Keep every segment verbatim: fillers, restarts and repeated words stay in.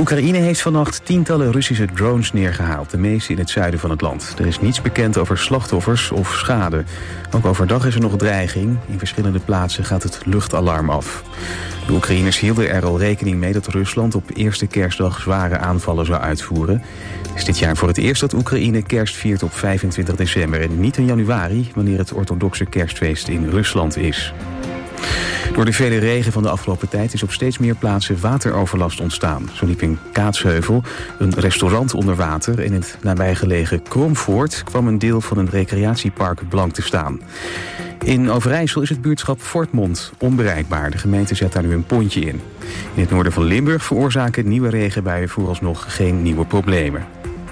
Oekraïne heeft vannacht tientallen Russische drones neergehaald, de meeste in het zuiden van het land. Er is niets bekend over slachtoffers of schade. Ook overdag is er nog dreiging. In verschillende plaatsen gaat het luchtalarm af. De Oekraïners hielden er al rekening mee dat Rusland op eerste kerstdag zware aanvallen zou uitvoeren. Het is dit jaar voor het eerst dat Oekraïne kerst viert op vijfentwintig december en niet in januari, wanneer het orthodoxe kerstfeest in Rusland is. Door de vele regen van de afgelopen tijd is op steeds meer plaatsen wateroverlast ontstaan. Zo liep in Kaatsheuvel een restaurant onder water en in het nabijgelegen Kromvoort kwam een deel van een recreatiepark blank te staan. In Overijssel is het buurtschap Voortmond onbereikbaar. De gemeente zet daar nu een pontje in. In het noorden van Limburg veroorzaken nieuwe regenbuien vooralsnog geen nieuwe problemen.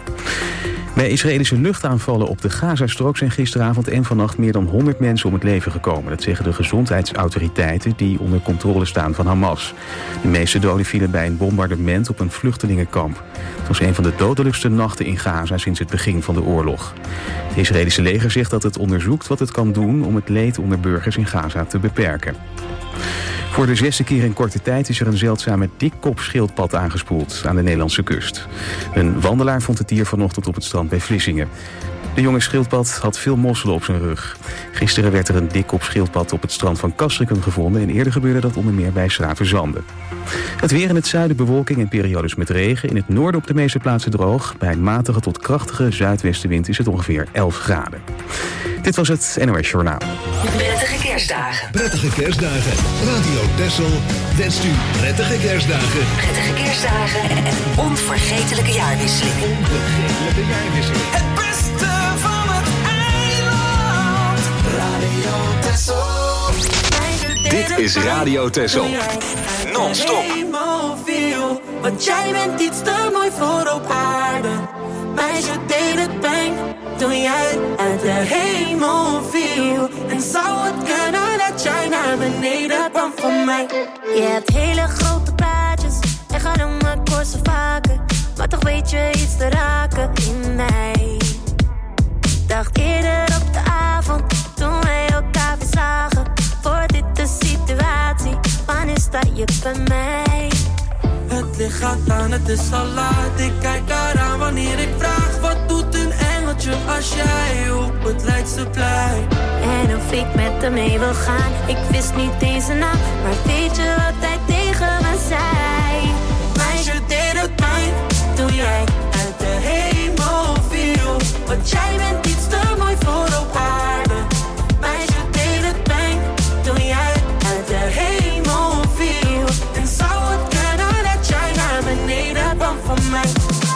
Bij Israëlische luchtaanvallen op de Gazastrook zijn gisteravond en vannacht meer dan honderd mensen om het leven gekomen. Dat zeggen de gezondheidsautoriteiten die onder controle staan van Hamas. De meeste doden vielen bij een bombardement op een vluchtelingenkamp. Het was een van de dodelijkste nachten in Gaza sinds het begin van de oorlog. Het Israëlische leger zegt dat het onderzoekt wat het kan doen om het leed onder burgers in Gaza te beperken. Voor de zesde keer in korte tijd is er een zeldzame dikkopschildpad aangespoeld aan de Nederlandse kust. Een wandelaar vond het dier vanochtend op het strand bij Vlissingen. De jonge schildpad had veel mosselen op zijn rug. Gisteren werd er een dikkopschildpad op het strand van Castricum gevonden en eerder gebeurde dat onder meer bij Schravenzande. Het weer in het zuiden bewolking en periodes met regen. In het noorden op de meeste plaatsen droog. Bij een matige tot krachtige zuidwestenwind is het ongeveer elf graden. Dit was het N O S Journaal. Prettige kerstdagen. Prettige kerstdagen. Radio Texel wenst u prettige kerstdagen. Prettige kerstdagen en een onvergetelijke jaarwisseling. Onvergetelijke jaarwisseling. Het beste van het eiland. Radio Texel. Dit is Radio Texel. Non-stop. Want jij bent iets te mooi voor op aarde. Meisje deed het pijn toen jij uit de hemel viel. En zou het kunnen dat jij naar beneden kwam van mij? Je hebt hele grote praatjes en gaat om mijn korsen vaker. Maar toch weet je iets te raken in mij. Dacht eerder op de avond toen wij elkaar weer zagen. Voor dit de situatie, wanneer sta je bij mij? Het licht gaat aan, het is al laat. Ik kijk eraan wanneer ik vraag. Wat doet een engeltje als jij op het Leidseplein? En of ik met hem mee wil gaan. Ik wist niet eens een naam, maar weet je wat hij tegen me zei? Meisje deed het pijn toen jij uit de hemel viel. Want jij bent iets te mooi voor op aarde. Meisje deed het pijn toen jij uit de hemel viel. En zou het kunnen dat jij naar beneden kwam van mij?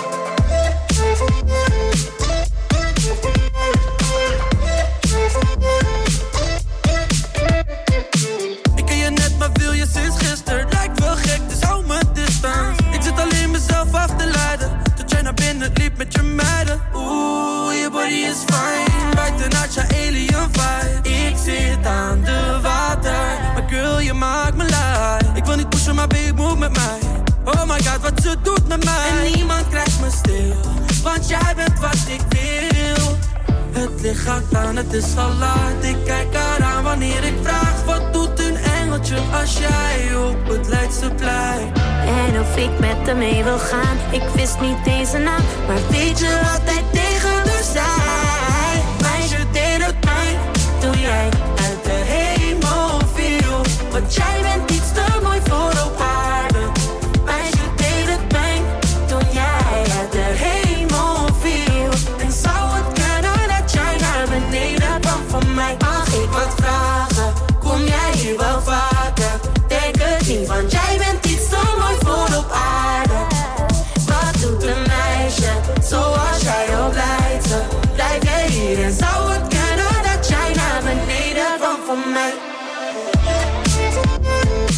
Ik ken je net, maar wil je sinds gisteren. Lijkt wel gek, dus hou me distance. Ik zit alleen mezelf af te leiden. Tot jij naar binnen liep met je meiden. Oeh, je body is fine. Buitenuit je alien vibe. Ik zit aan de water. Maar girl, je maakt me lui. Ik wil niet pushen, maar babe, move met mij. Oh my god, wat ze doet met mij. En niemand krijgt me stil. Want jij bent wat ik wil. Het licht gaat aan, het is al laat. Ik kijk eraan wanneer ik vraag. Wat doet een engeltje als jij op het Leidseplein? En of ik met hem mee wil gaan. Ik wist niet eens een naam, maar weet je wat hij tegen me zei? Meisje deed het pijn toen jij uit de hemel viel. Want jij bent iets te mooi voor op aarde. Meisje deed het pijn toen jij uit de hemel viel. En zou het kunnen dat jij naar beneden kwam van mij? Mag ik wat vragen? Kom jij hier wel vaker? Denk het niet, want jij bent iets te mooi voor op aarde. Wat doet een meisje zoals jij op Leidse? Blijf jij hier en zou het kunnen dat jij naar beneden kwam van mij?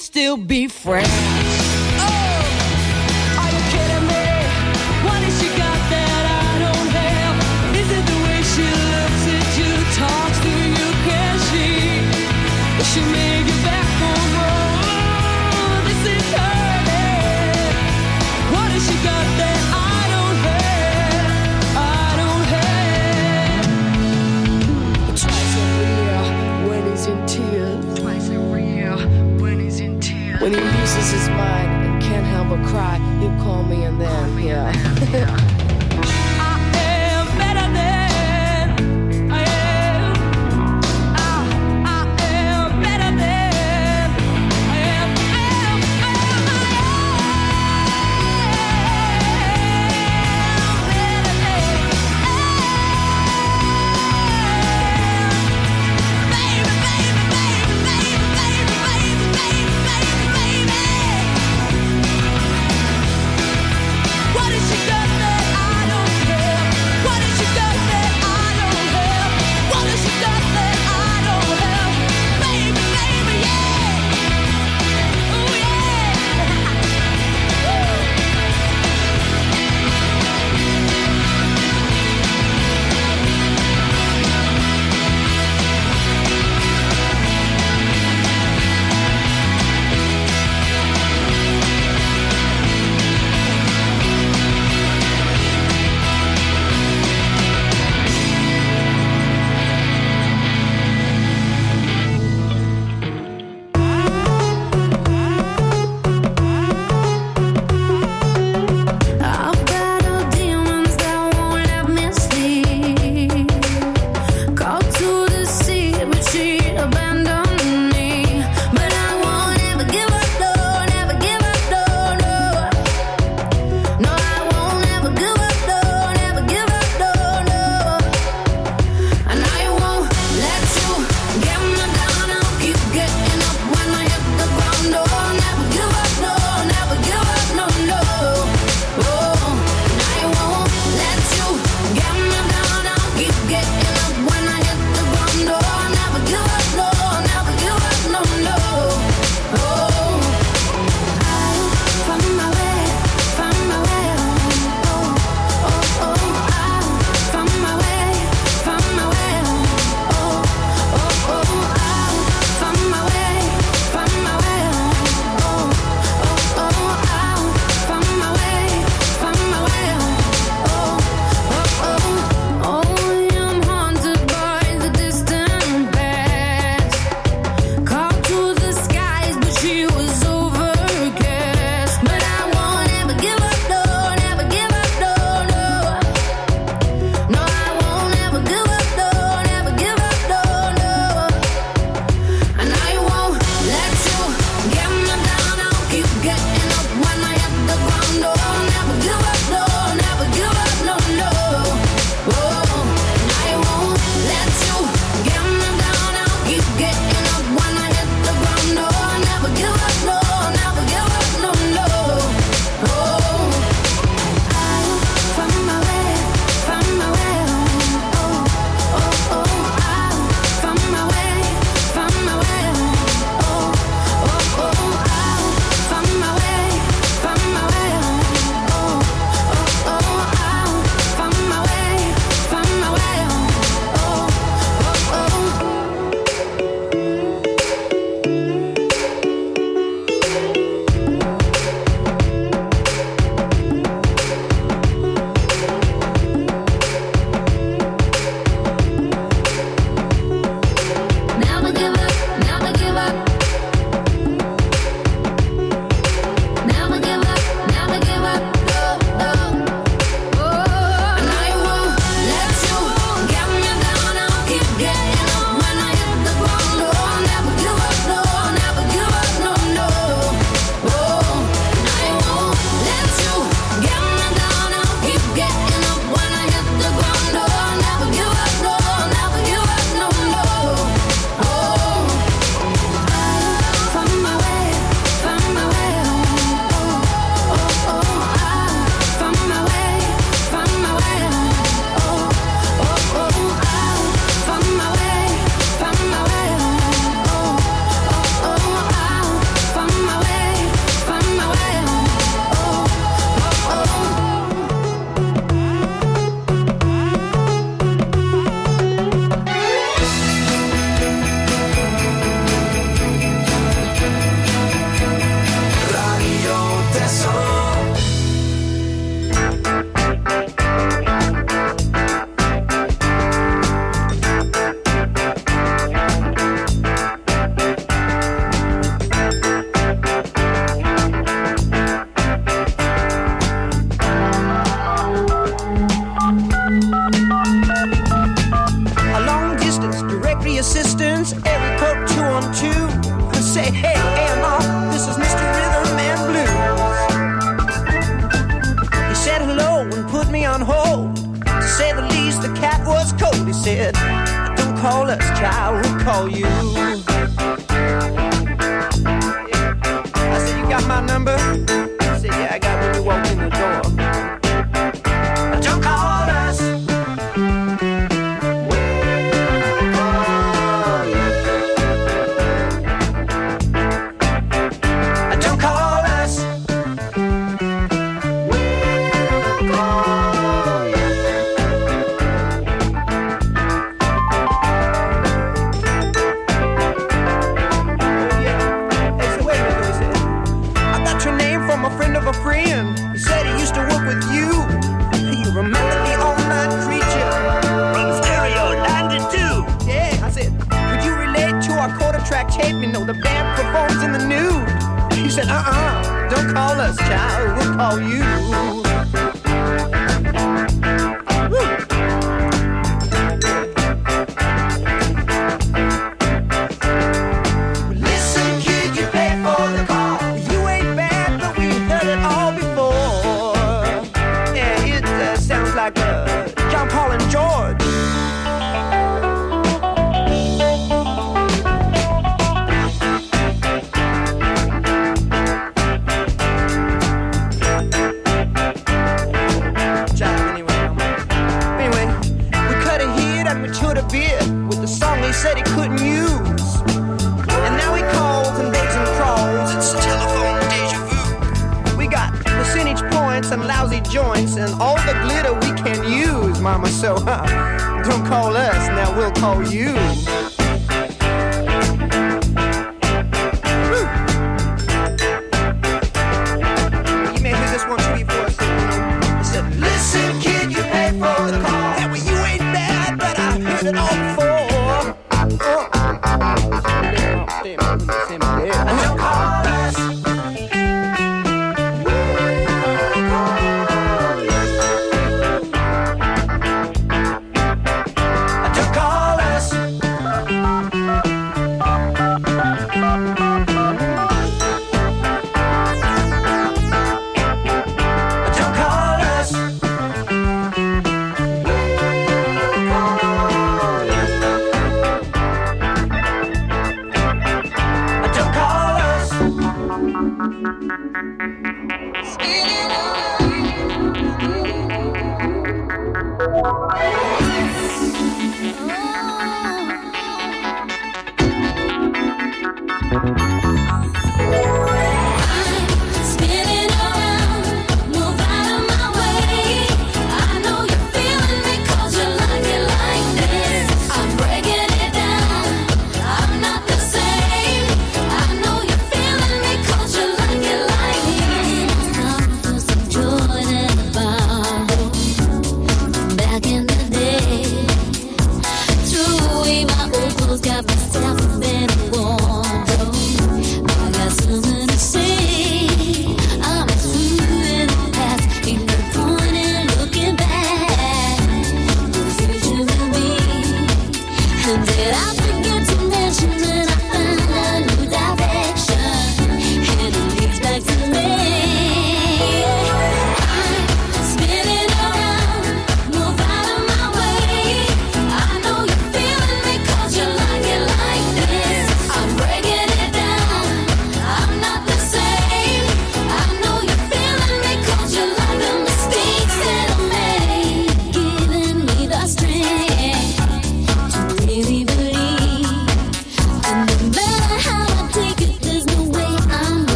could still be friends. Oh, are you kidding me? What has she got that I don't have? Is it the way she looks at you, talks to you, can she? Will she make it back home? Oh, this is her head. What has she got that I don't have? I don't have. Twice every year when he's in tears. Twice every year when he's in tears. When he loses his mind and can't help but cry, he'll call me and then, yeah. I am better than I am. I, I am better than I am. I am, I am, I am better than baby, baby, baby, baby, baby, baby, baby, baby, baby. What has she got that quote two on two. Say, hey, A and R, this is Mister Rhythm and Blues. He said hello and put me on hold. To say the least, the cat was cold. He said, don't call us, child, we'll call you. I said, you got my number? He said, yeah, I got when you walked in the door. Don't call us. Tape, you know, the band performs in the nude. He said, uh-uh, don't call us, child, we'll call you. Woo. Listen, kid, you pay for the call. You ain't bad, but we heard it all before. Yeah, it uh, sounds like uh, John Paul and George. Said he couldn't use, and now he calls and begs and crawls. It's telephone deja vu. We got percentage points and lousy joints and all the glitter we can use, mama. So uh, don't call us, now we'll call you. Woo. You may hear this one too before I said, listen, kid, you pay for the call. Yeah, well, you ain't bad, but I heard it all before. Don't call us. Don't call us. Don't call us. Got myself in a wardrobe.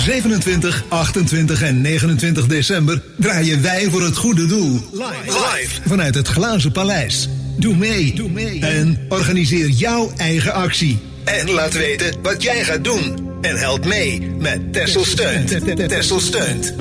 zevenentwintig, achtentwintig en negenentwintig december draaien wij voor het goede doel. Live, live vanuit het Glazen Paleis. Doe mee, Doe mee en organiseer jouw eigen actie. En laat weten wat jij gaat doen. En help mee met Texel Steunt. Texel Steunt.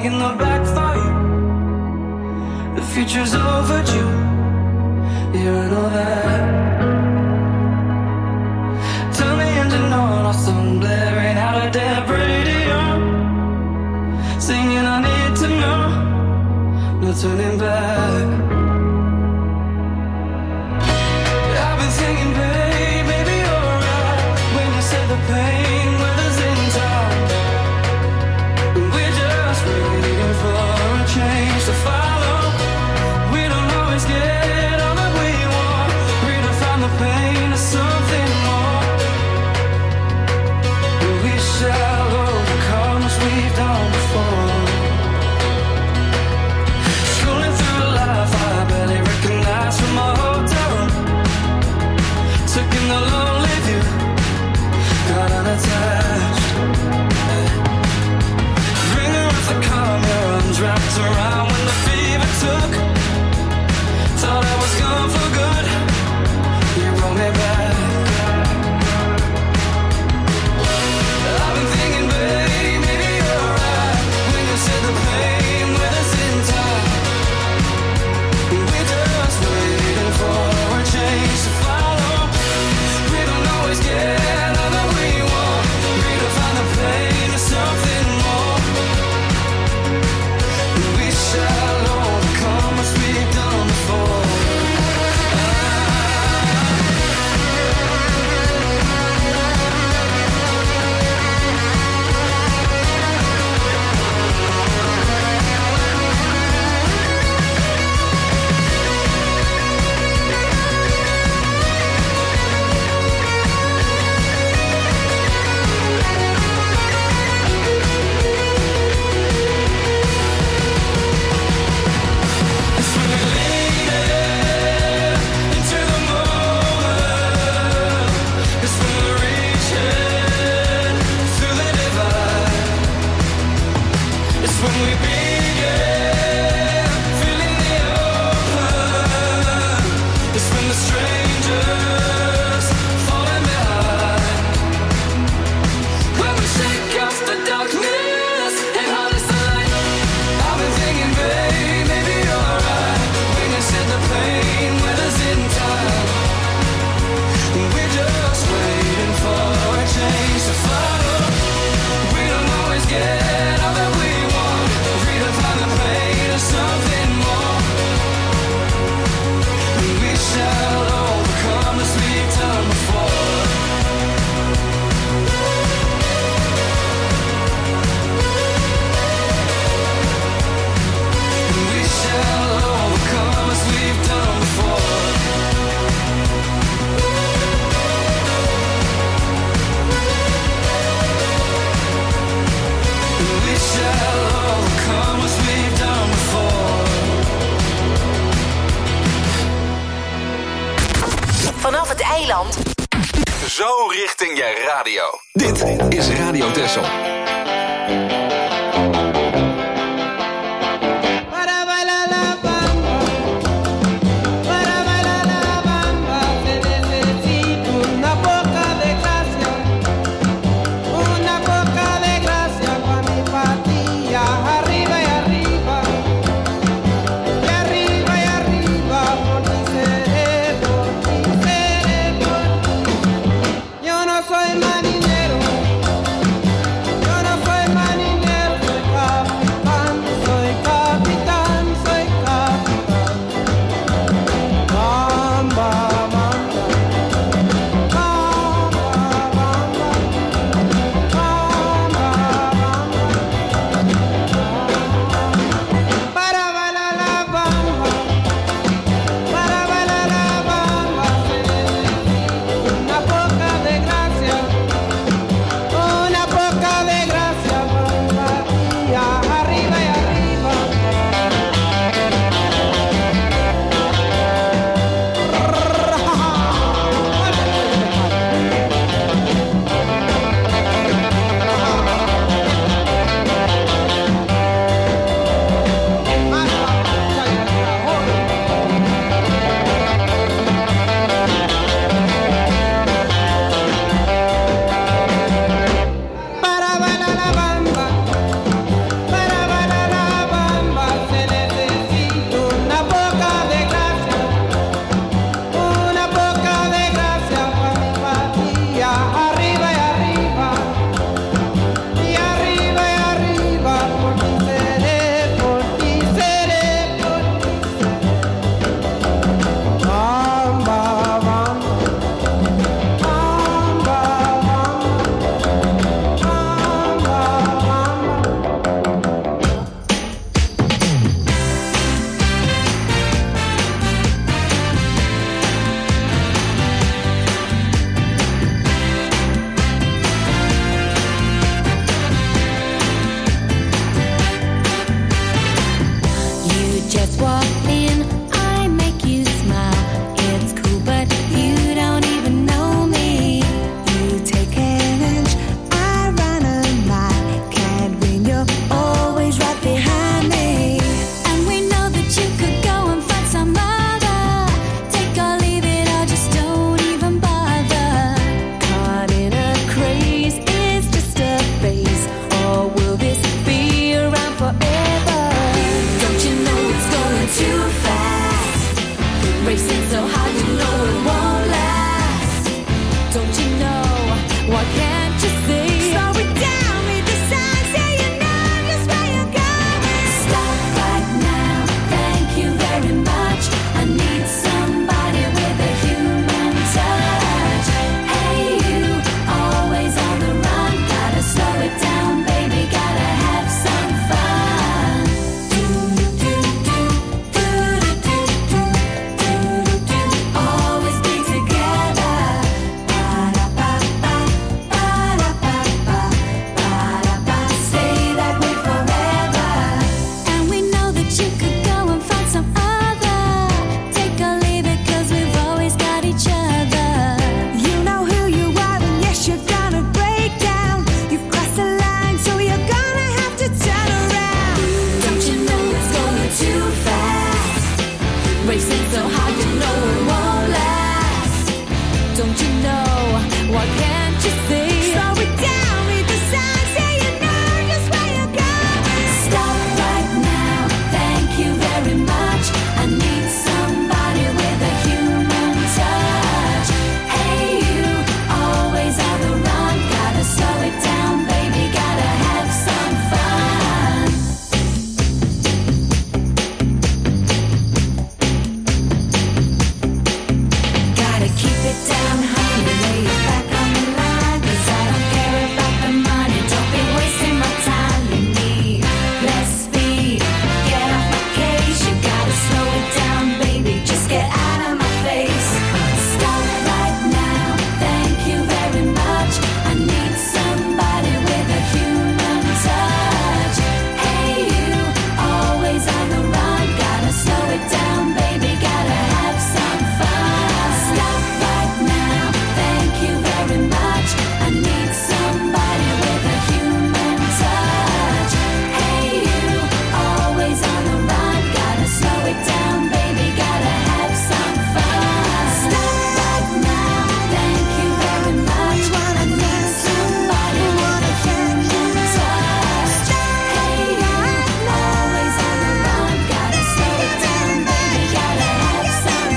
taking the back for you. The future's overdue. Yeah, I know that. Turn the engine on, awesome blaring out a dead radio. Singing I need to know, no turning back. I've been thinking, babe, maybe you're right when you said the pain weather's in time. We're just waiting for a change to follow. We don't always get all that we want. Redefine the pain to something more. We shall overcome as we've done before. Scrolling through life, I barely recognize from my hotel room. Took in the lonely view, got unattached. Ringer with the calm, your arms wrapped around when the fever took. Thought I was gone for good, you brought me back. I've been thinking, babe, maybe you're right when you said the pain with us in time. We're just waiting for a change to follow. We don't always get all that we want. Redefine the pain to something more. We shall overcome as we've done before. It's when we lean in into the moment. It's when we're reaching through the divide. It's when we begin feeling the open. It's when the strangers falling behind. When we shake off the darkness and harness the light. I've been thinking, babe, maybe you're right when you said the pain with us in time. We're just waiting for a change to follow. We don't always get all that we want. Redefine the pain to something more. We shall overcome as we've done before. We shall overcome as we've done before. We shall overcome as we've done before. Vanaf het eiland Zo richting je radio. Dit is Radio Texel. Para bailar la bamba, para bailar la bamba, se necesita una poca de gracia, una poca de gracia pa' mi patilla, arriba y arriba, y arriba y arriba, por ti seré, por ti seré, por ti. Yo no soy marinero, yo no Why can't you see? Slow it down, read the signs, say you know just where you're going. Stop right now, thank you very much. I need somebody with a human touch. Hey you, always on the run, gotta slow it down, baby, gotta have some fun. Do do do do do do do do. Always be together. Ba-da-ba-ba, ba-da-ba-ba, ba-da-ba. Stay that way forever. And we know that you could go and find some other. Take or leave it, 'cause we've always got each other. You know who you are, and yes, you're gonna break down. You've crossed the line, so you're gonna have to turn around. Don't you know it's going too fast? Racing so hard, you know it won't last. Don't you know? Why can't you see? Slow it down, read the signs, say you know just where you're going. Stop right now, thank you very much. I need somebody with a human touch. Hey you, always on the run, gotta slow it down, baby, gotta have some fun. Gotta keep it down, honey, lay it back on the line, 'cause I don't care about the money, don't be wasting my time. You need less speed, get off my case, you gotta slow it down, baby, just get out of my face. Stop right now, thank you very much. I need somebody with a human touch. Hey you, always on the run, gotta slow it down, baby, gotta have some fun. Stop right now, thank you very much. I need somebody with a human touch. Hey you, always on the run, gotta slow it down, baby, gotta have some fun. Stop right now, thank you very much. I need somebody with a human touch. Hey you, always on the run, gotta slow it down, baby, gotta have some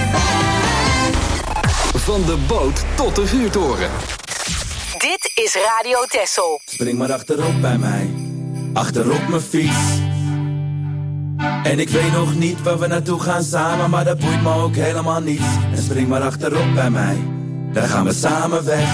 fun. Van de boot tot de vuurtoren. Dit is Radio Texel. Spring maar achterop bij mij, achterop mijn fiets. En ik weet nog niet waar we naartoe gaan samen, maar dat boeit me ook helemaal niet. En spring maar achterop bij mij, dan gaan we samen weg.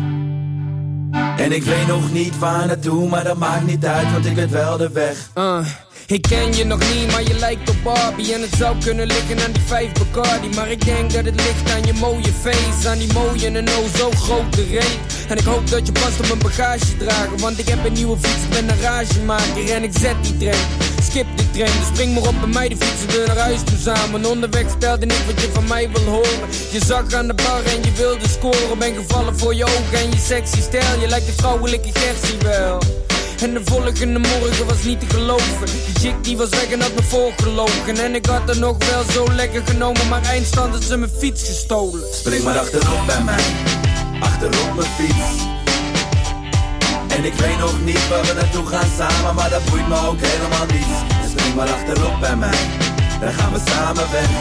En ik weet nog niet waar naartoe, maar dat maakt niet uit, want ik weet wel de weg. Uh, ik ken je nog niet, maar je lijkt op Barbie. En het zou kunnen liggen aan die vijf Bacardi. Maar ik denk dat het ligt aan je mooie face, aan die mooie en oh zo grote reet. En ik hoop dat je past op mijn bagage dragen, want ik heb een nieuwe fiets, ik ben een ragemaker en ik zet die trein. Skip de trein, dus spring maar op bij mij, de fietsen we naar huis toe samen. Onderweg vertelde ik wat je van mij wil horen. Je zag aan de bar en je wilde scoren. Ben gevallen voor je ogen en je sexy stijl. Je lijkt de vrouwelijke Gertie wel. En de volgende morgen was niet te geloven. Die chick die was weg en had me voorgelogen. En ik had er nog wel zo lekker genomen, maar eindstand had ze mijn fiets gestolen. Spring maar achterop bij mij, achterop mijn fiets. En ik weet nog niet waar we naartoe gaan samen, maar dat boeit me ook helemaal niet. Dus spring maar achterop bij mij, dan gaan we samen weg.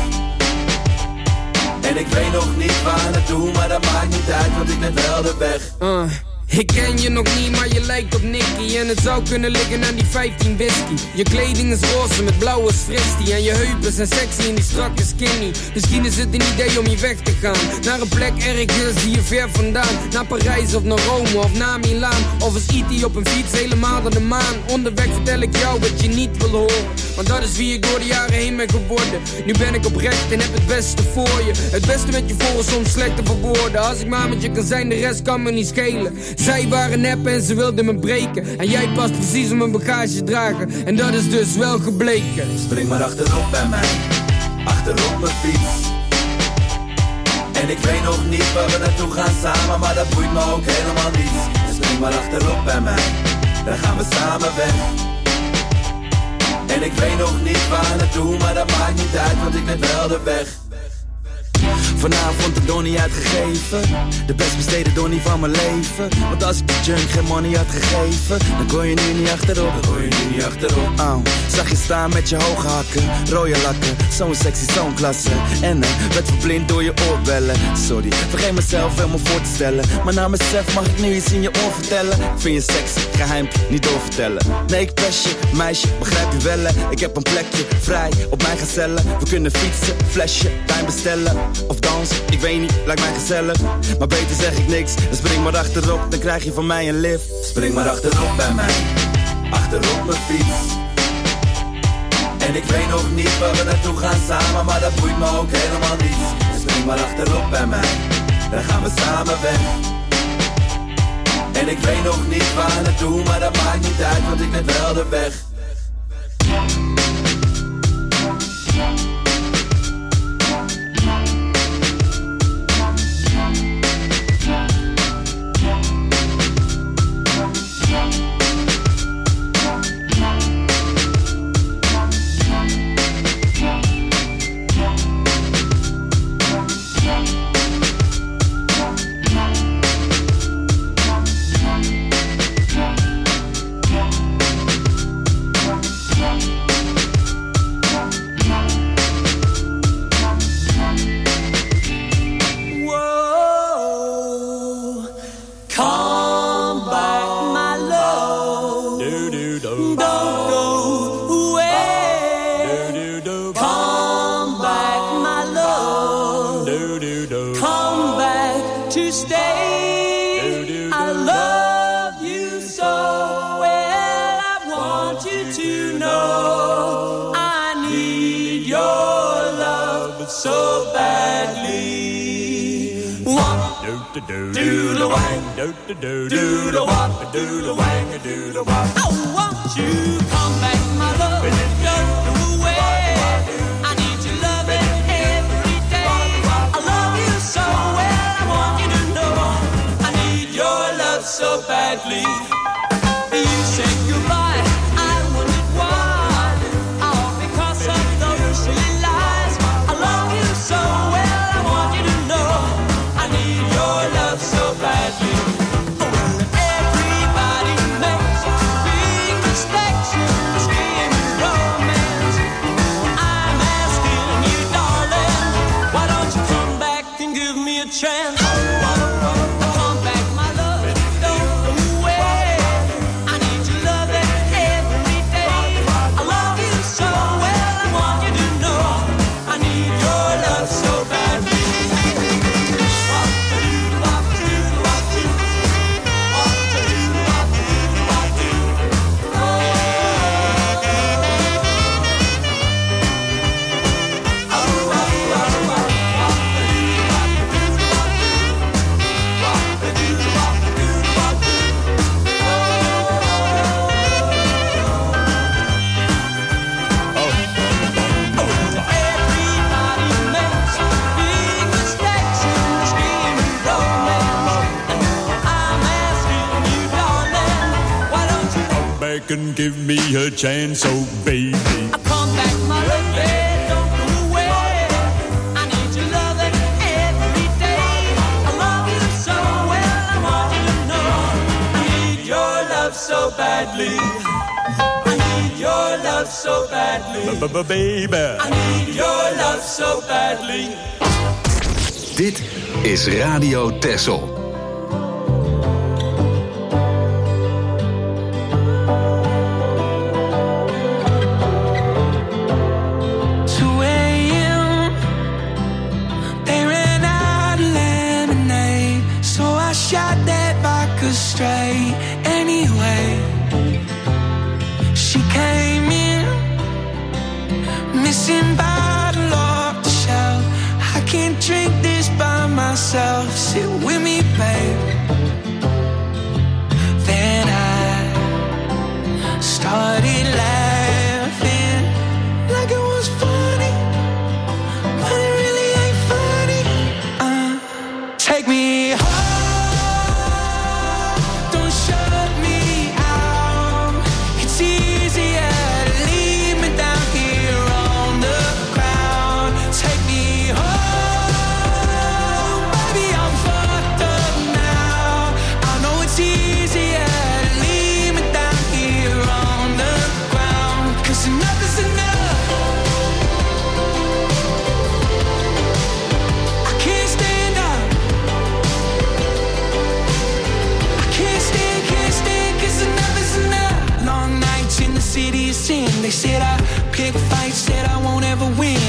En ik weet nog niet waar naartoe, maar dat maakt niet uit, want ik weet wel de weg. Uh. Ik ken je nog niet, maar je lijkt op Nicky. En het zou kunnen liggen aan die vijftien whisky. Je kleding is roze met blauwe fristie. En je heupen zijn sexy en die strakke skinny. Misschien is het een idee om hier weg te gaan, naar een plek ergens hier ver vandaan. Naar Parijs of naar Rome of naar Milaan. Of als I T op een fiets helemaal naar de maan. Onderweg vertel ik jou wat je niet wil horen, want dat is wie ik door de jaren heen ben geworden. Nu ben ik oprecht en heb het beste voor je. Het beste met je voor is soms slecht te verwoorden. Als ik maar met je kan zijn, de rest kan me niet schelen. Zij waren nep en ze wilden me breken. En jij past precies op mijn bagage dragen. En dat is dus wel gebleken. Spring maar achterop bij mij, achterop mijn fiets. En ik weet nog niet waar we naartoe gaan samen, maar dat boeit me ook helemaal niet. Dus spring maar achterop bij mij, dan gaan we samen weg. En ik weet nog niet waar naartoe, maar dat maakt niet uit, want ik weet wel de weg. Vanavond de donnie uitgegeven, de best besteden donnie van mijn leven. Want als ik de junk geen money had gegeven, dan kon je nu niet achterop, dan kon je nu niet achterop. Oh, zag je staan met je hoge hakken, rode lakken, zo'n sexy, zo'n klasse. En uh, werd verblind door je oorbellen. Sorry, vergeet mezelf helemaal voor te stellen, maar na mezelf mag ik nu iets in je oor vertellen. Ik vind je sexy, geheim, niet doorvertellen. Nee, ik pest je, meisje, begrijp je wel. Ik heb een plekje vrij op mijn gezellen. We kunnen fietsen, flesje, wijn bestellen of dansen, ik weet niet, lijkt mij gezellig. Maar beter zeg ik niks, dan spring maar achterop, dan krijg je van mij een lift. Spring maar achterop bij mij, achterop mijn fiets. En ik weet nog niet waar we naartoe gaan samen, maar dat boeit me ook helemaal niet. Dus spring maar achterop bij mij, dan gaan we samen weg. En ik weet nog niet waar naartoe, maar dat maakt niet uit, want ik ben wel de weg. And give me a chance, oh baby. I come back, my love, don't go away. I need your loving every day. I love you so well, I want you to know. I need your love so badly. I need your love so badly. Baby, I need your love so badly. Dit is Radio Texel. Straight anyway. She came in missing bottle off the shelf. I can't drink this by myself. Sit with me, babe. Then I started laughing like it was funny, but it really ain't funny. Uh, take me home. Easier to leave me down here on the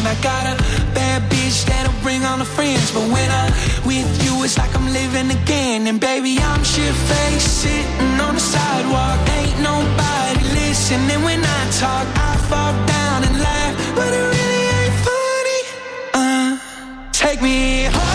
I got a bad bitch that'll bring all the friends. But when I'm with you, it's like I'm living again. And baby, I'm shit-faced, sitting on the sidewalk. Ain't nobody listening when I talk. I fall down and laugh, but it really ain't funny. Uh, take me home.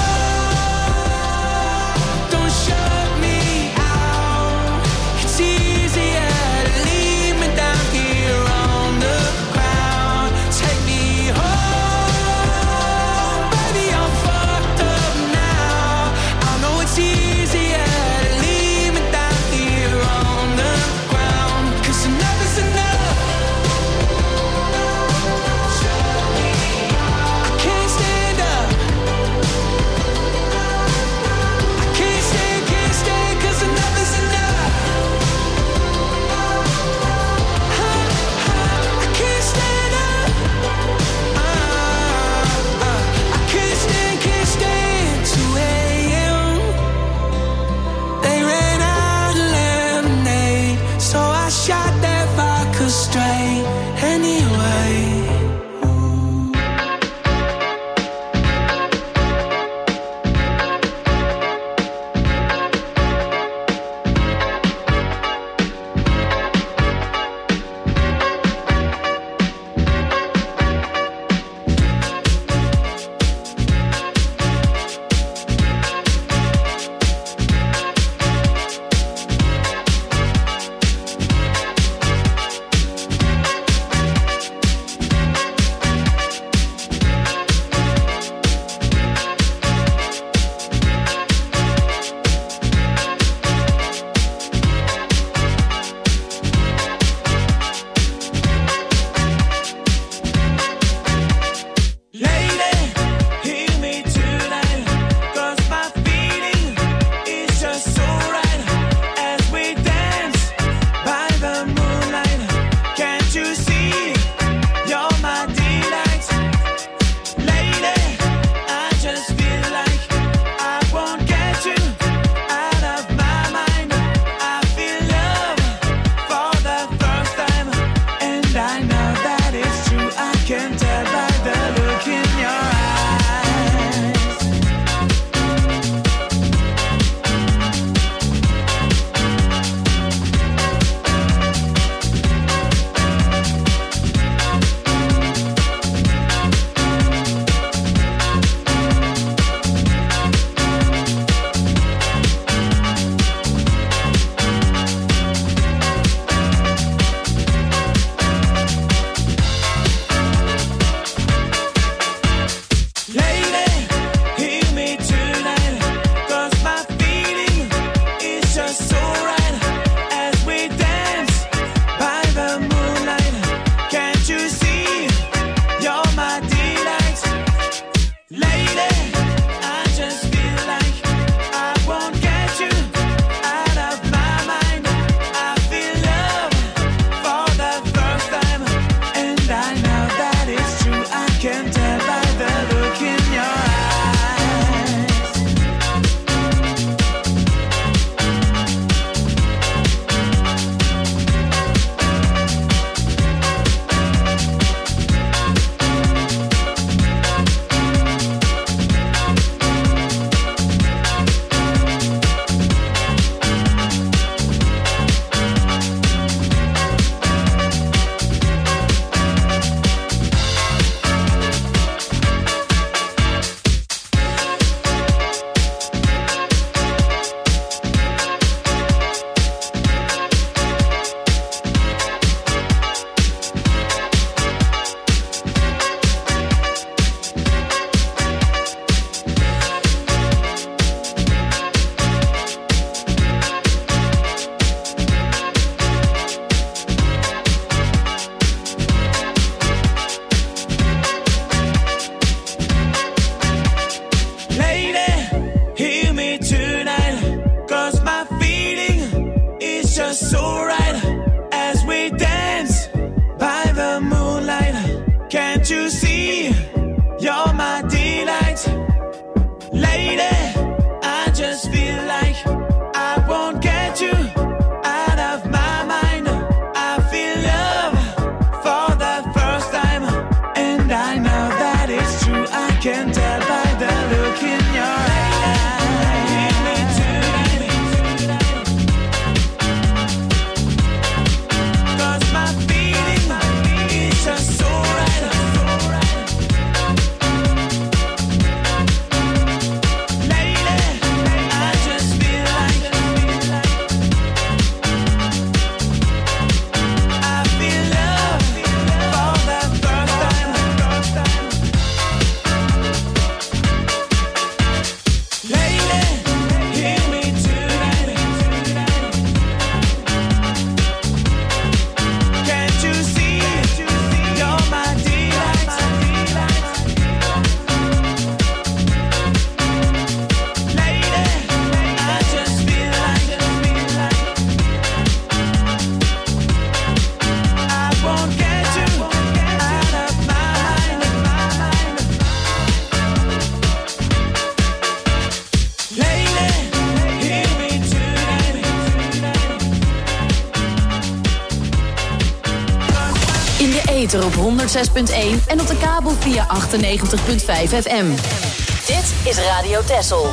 ether op honderd zes punt één en op de kabel via achtennegentig punt vijf F M. Dit is Radio Texel.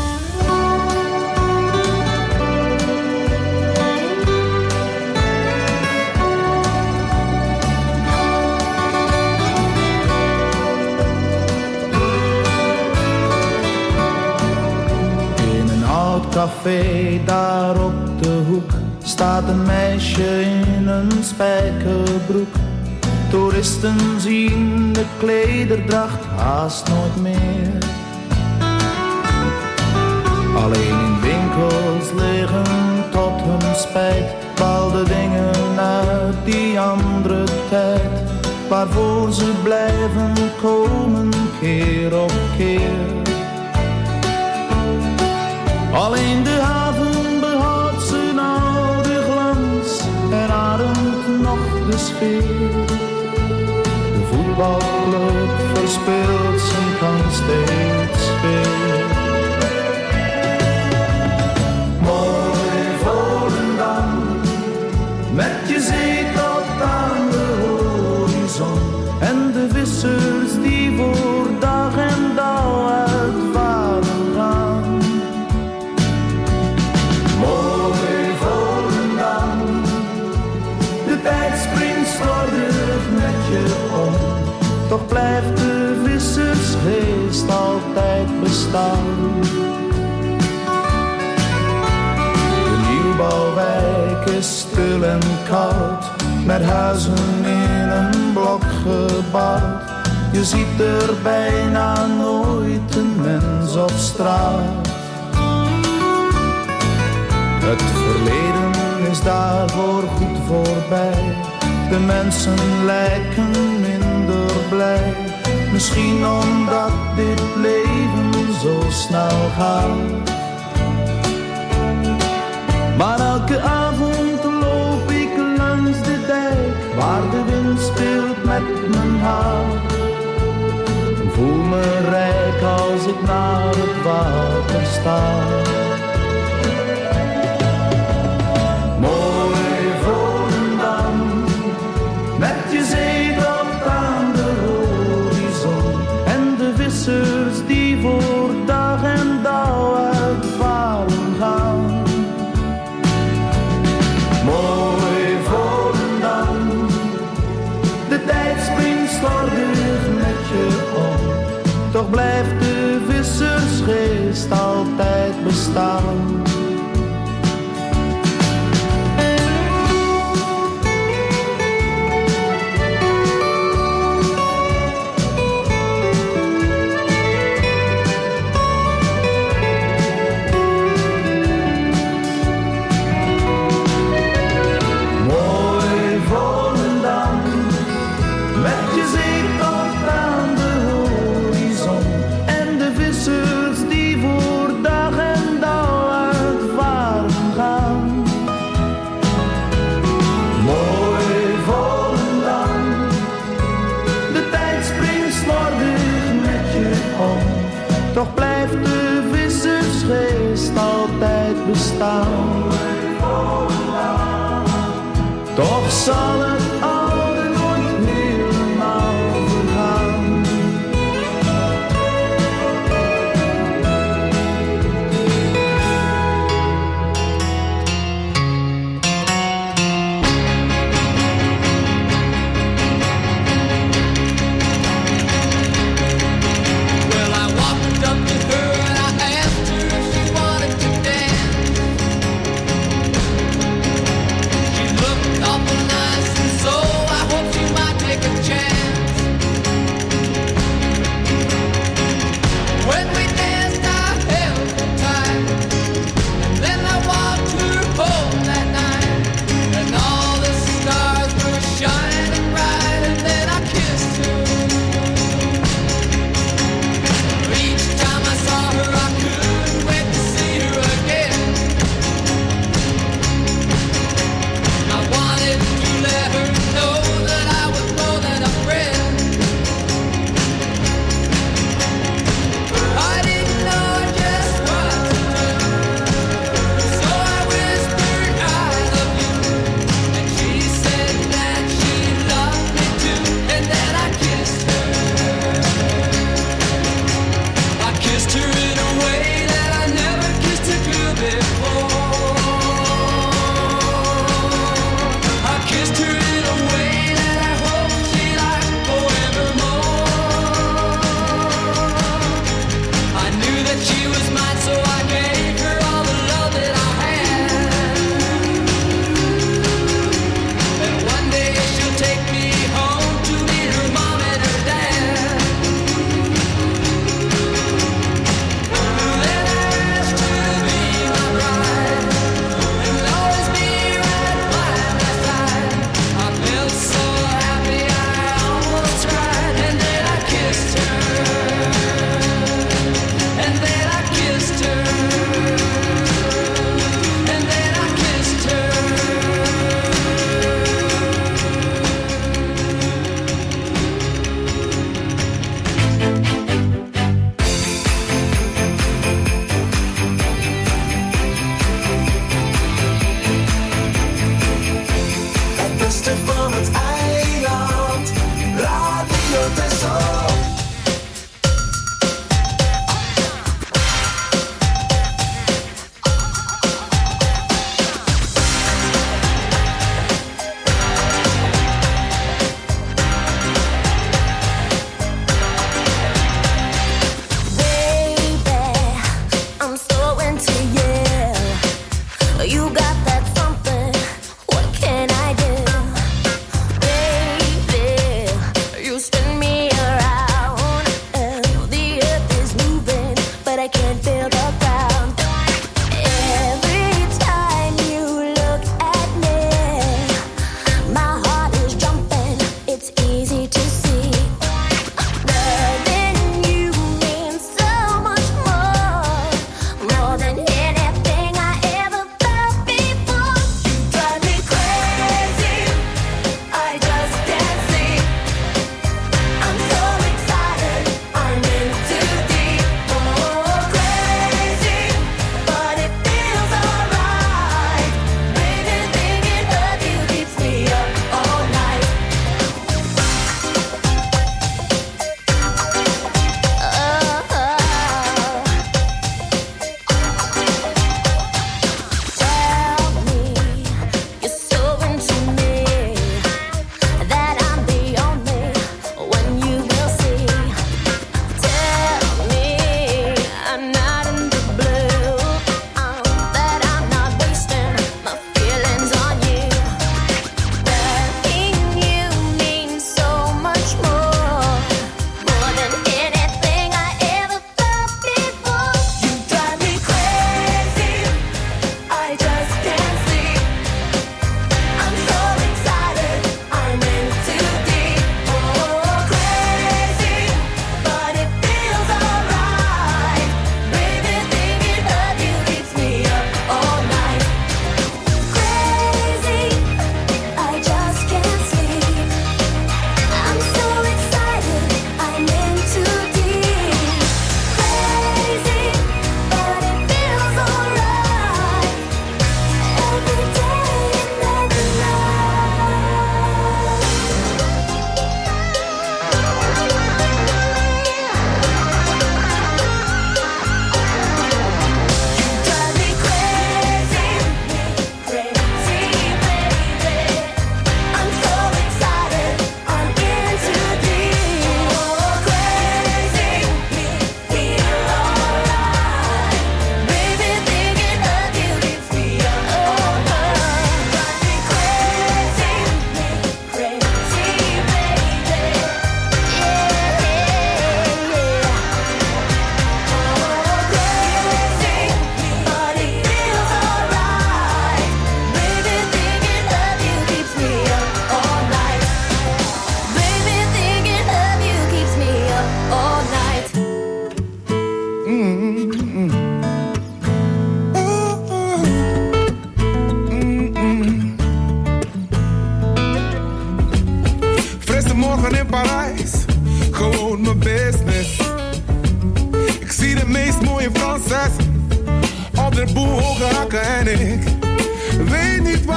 Café daar op de hoek staat een meisje in een spijkerbroek. Toeristen zien de klederdracht haast nooit meer. Alleen in winkels liggen tot hun spijt bepaalde dingen uit die andere tijd, waarvoor ze blijven komen keer op keer. Alleen de haven behoudt zijn oude glans en ademt nog de sfeer. De voetbalclub verspeelt zijn kans steeds weer. Mooi Volendam, met je zee tot aan de horizon en de vissers die voor dag en dauw uitvaren gaan. Mooi Volendam, de tijd springt slordig met je om, toch blijft de vissersgeest altijd bestaan. De nieuwbouwwijk is stil en koud, met huizen in een blok gebouwd. Je ziet er bijna nooit een mens op straat. Het verleden is daarvoor goed voorbij. De mensen lijken minder blij. Misschien omdat dit leven zo snel gaat. Maar elke avond loop ik langs de dijk, waar de wind speelt met mijn haar. Voel me rijk als ik naar het water sta. Mooi Volendam, met je zee tot aan de horizon en de vissers die voor dag en dauw uitvaren gaan. Mooi Volendam, de tijd springt slordig met je om, toch blijft de vissersgeest altijd bestaan.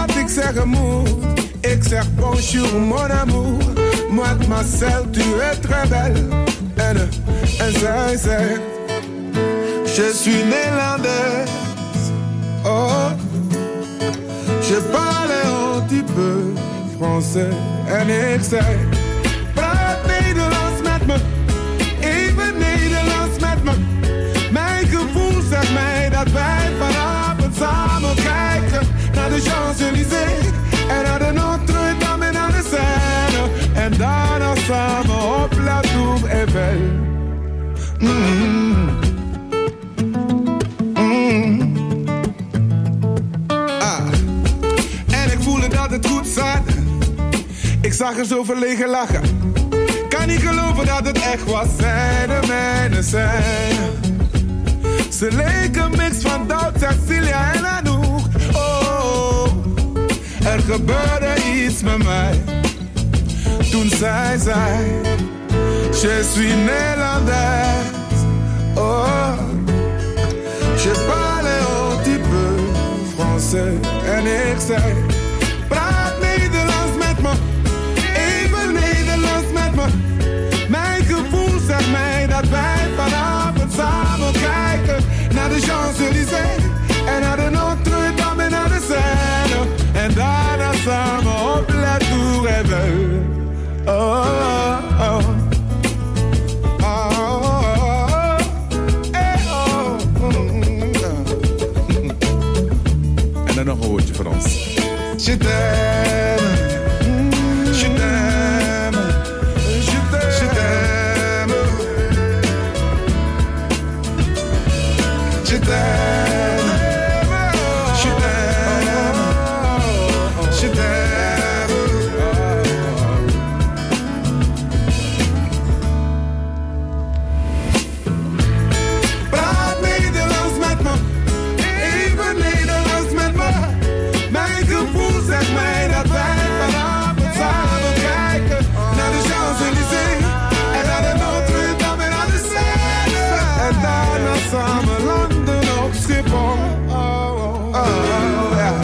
wat ik zeggen moet. Ik zeg bonjour mon amour. Mademoiselle, tu es très belle. En, en zij zegt, je suis néerlandaise. Oh, je parle un petit peu français. En ik zeg, praat Nederlands met me. Even Nederlands met me. Mijn gevoel zegt mij dat wij vanavond samen kijken naar de Champs-Élysées en naar de Notre-Dame en naar de Seine. En daarna samen op La Tour Eiffel. Mm. Mm. Ah. En ik voelde dat het goed zat. Ik zag er zo verlegen lachen. Kan niet geloven dat het echt was. Zij de mijne zijn. Ze leken een mix van Doubt, Cecilia en Anouk. Oh, er gebeurde iets met mij. Toen zij zei, je suis Nederlandaise. Oh, je parle un petit peu français. En ik zei, praat Nederlands met me. Even Nederlands met me. Mijn gevoel zegt mij dat wij vanavond samen kijken naar de Champs-Élysées en naar de Notre-Dame en naar de Seine. En daarna samen op La Tour Eiffel. Oh, oh, oh. Oh, oh, oh. Hey, oh. Mm, yeah. En dan nog een woordje voor ons. Je t'aime. Je t'aime. Je t'aime. Je t'aime. Je t'aime. Je t'aime. Praat Nederlands met me. Even Nederlands met me. Mijn gevoel zegt mij dat wij vanavond samen kijken naar de Champs-Élysées en naar de Notre-Dame en naar de Seine. En daarna samen landen op Schiphol. Oh, oh, oh, ja.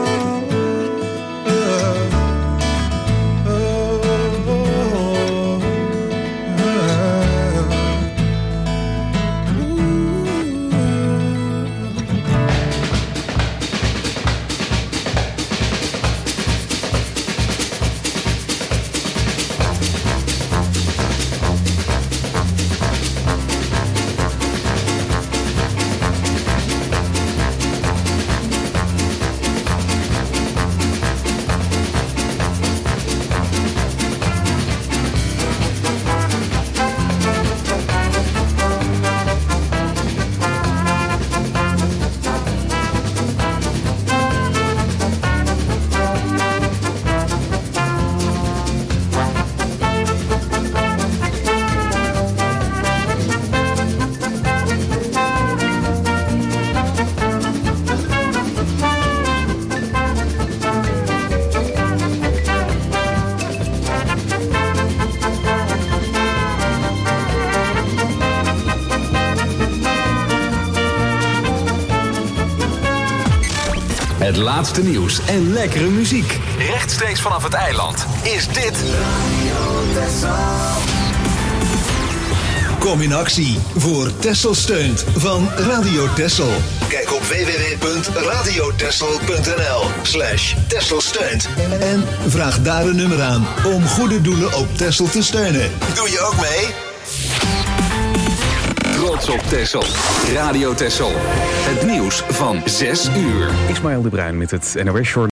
Het laatste nieuws en lekkere muziek. Rechtstreeks vanaf het eiland is dit Kom in actie voor Texel Steunt van Radio Texel. Kijk op w w w punt radiotexel punt n l slash Texel Steunt en vraag daar een nummer aan om goede doelen op Texel te steunen. Doe je ook mee? Trots op Texel. Radio Texel. Het nieuws van zes uur. Ismaël de Bruin met het N O S Journaal.